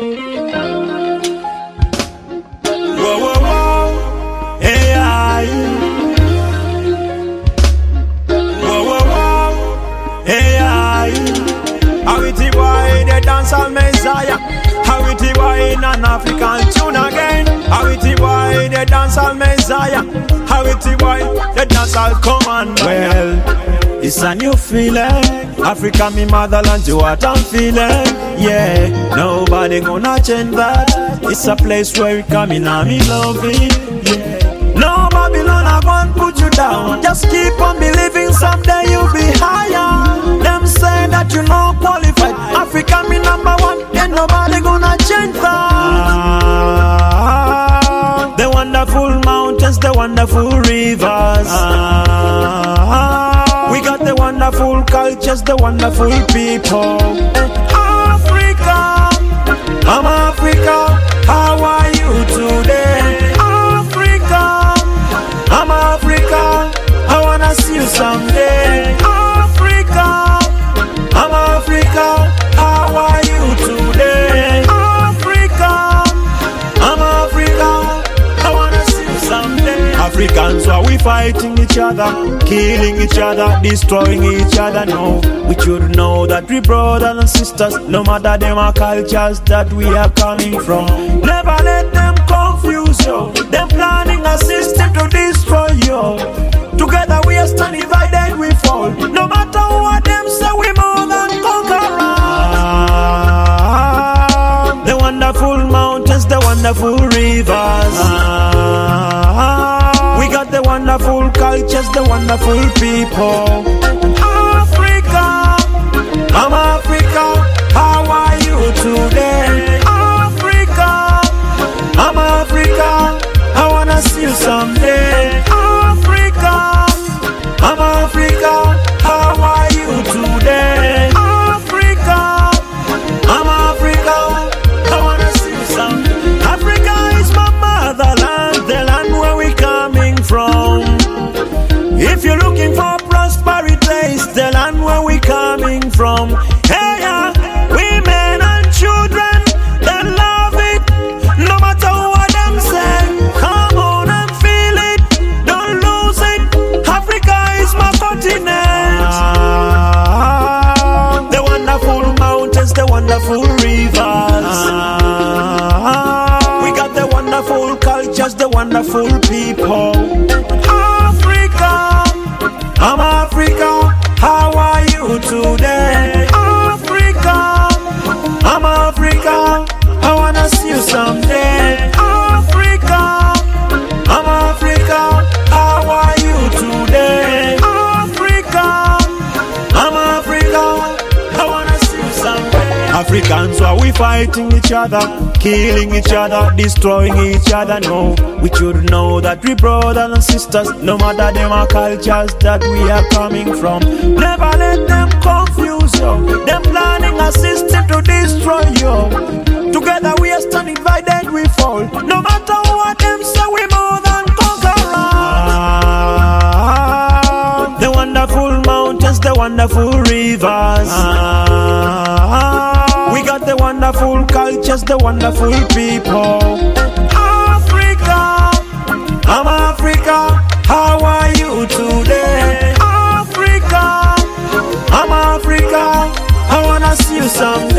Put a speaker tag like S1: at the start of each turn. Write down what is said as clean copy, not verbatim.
S1: Whoa, whoa, whoa. Hey, aye. Whoa, whoa, whoa. Hey, aye. How it boy, the dancehall messiah. How it boy, in an African tune again. How it boy, the dancehall messiah. How it boy, the dancehall commander. Well, it's a new feeling. Africa, me motherland, to what I'm feeling. Yeah, nobody gonna change that. It's a place where we come in and me love it. Yeah, no Babylon, I won't put you down. Just keep on believing, someday you'll be higher. Them say that you not qualified. Africa, me number one. Ain't nobody gonna change that. The wonderful mountains, the wonderful rivers. We got the wonderful cultures, the wonderful people. Africa, I'm Africa. How are you today? Africa, I'm Africa. I wanna see you someday. Africa, I'm Africa. How are you today? Africa, I'm Africa. I wanna see you someday. Africans, why we fighting each other, killing each other, destroying each other? No, we should know that we brothers and sisters, no matter them our cultures that we are coming from. Never let them confuse you. Them planning a system to destroy you. Together we are stand, divided we fall. No matter what them say, we more than conquerors. The wonderful mountains, the wonderful rivers. We got the wonderful cultures, the wonderful people. Africa, I'm Africa. How are you today? Africa, I'm Africa. I wanna see you someday. Africa, I'm Africa. How are you today? Africa, I'm Africa. I wanna see you someday. Africa is my motherland, the land where we coming from. If you're looking for prosperity, it's the land where we coming from. Hey, yeah, women and children, they love it, no matter what them say. Come on and feel it, don't lose it. Africa is my continent. The wonderful mountains, the wonderful rivers. We got the wonderful cultures, the wonderful people. Africa, I'm Africa. How are you today? Africa, I'm Africa. I wanna see you someday. Africa, I'm Africa. How are you today? Africa, I'm Africa. I wanna see you someday. Africans, why we fighting each other, killing each other, destroying each other? No, we should know that we brothers and sisters, no matter them our cultures that we are coming from. Never let them confuse you. Them planning a system to destroy you. Together we are standing, divided we fall. No matter what them say, we more than conquerors. The wonderful mountains, the wonderful rivers. We got the wonderful cultures, the wonderful people. Africa, I'm Africa. How are you today? Africa, I'm Africa. I wanna see you someday.